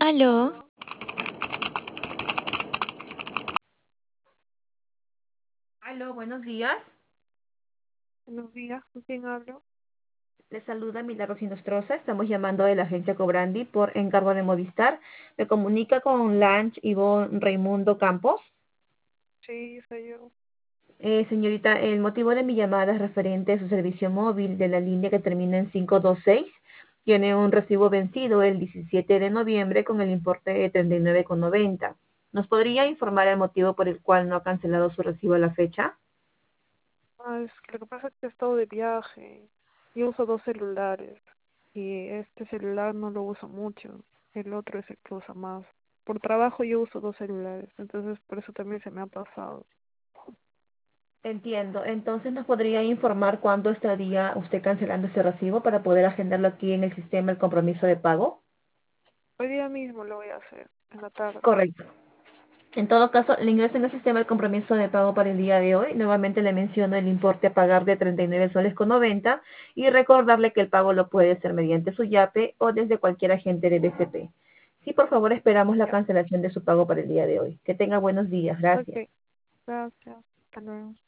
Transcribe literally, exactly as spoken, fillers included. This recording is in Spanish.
Aló, Aló, buenos días. Buenos días, ¿con quién hablo? Les saluda Milagros Inostroza. Estamos llamando de la agencia Cobrandi por encargo de Movistar. Me comunica con Lanch Ivonne Raimundo Campos. Sí, soy yo. Eh, señorita, el motivo de mi llamada es referente a su servicio móvil de la línea que termina en cinco dos seis. Tiene un recibo vencido el diecisiete de noviembre con el importe de treinta y nueve con noventa. ¿Nos podría informar el motivo por el cual no ha cancelado su recibo a la fecha? Ah, es que lo que pasa es que he estado de viaje. Yo uso dos celulares y este celular no lo uso mucho. El otro es el que usa más. Por trabajo yo uso dos celulares, entonces por eso también se me ha pasado. Entiendo. Entonces, ¿nos podría informar cuándo estaría usted cancelando ese recibo para poder agendarlo aquí en el sistema el compromiso de pago? Hoy día mismo lo voy a hacer, en la tarde. Correcto. En todo caso, le ingreso en el sistema el compromiso de pago para el día de hoy. Nuevamente le menciono el importe a pagar de treinta y nueve soles con noventa y recordarle que el pago lo puede hacer mediante su YAPE o desde cualquier agente de B C P. Sí, por favor, esperamos la Ya. cancelación de su pago para el día de hoy. Que tenga buenos días. Ok, Gracias. gracias. Hasta luego.